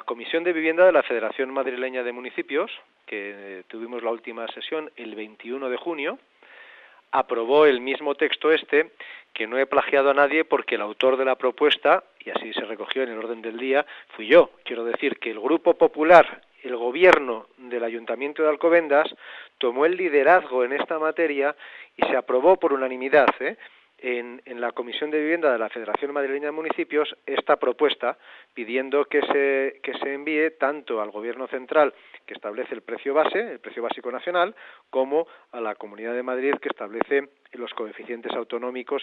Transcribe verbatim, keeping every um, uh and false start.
Comisión de Vivienda de la Federación Madrileña de Municipios, que tuvimos la última sesión el veintiuno de junio, aprobó el mismo texto este, que no he plagiado a nadie porque el autor de la propuesta, y así se recogió en el orden del día, fui yo. Quiero decir que el Grupo Popular, el gobierno del Ayuntamiento de Alcobendas, tomó el liderazgo en esta materia y se aprobó por unanimidad, ¿eh? En, en la Comisión de Vivienda de la Federación Madrileña de Municipios esta propuesta, pidiendo que se, que se envíe tanto al Gobierno central, que establece el precio base, el precio básico nacional, como a la Comunidad de Madrid, que establece los coeficientes autonómicos